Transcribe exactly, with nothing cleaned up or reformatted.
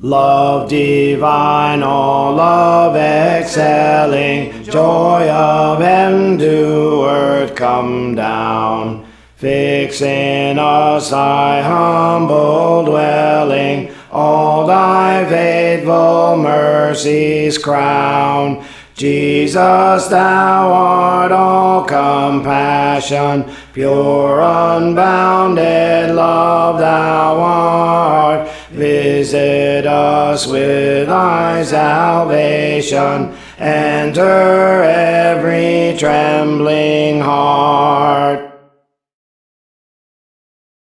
Love divine, all love excelling, joy of heaven to earth come down. Fix in us thy humble dwelling, all thy faithful mercies crown. Jesus, thou art all compassion, pure unbounded love thou art. Visit us with thy salvation, enter every trembling heart.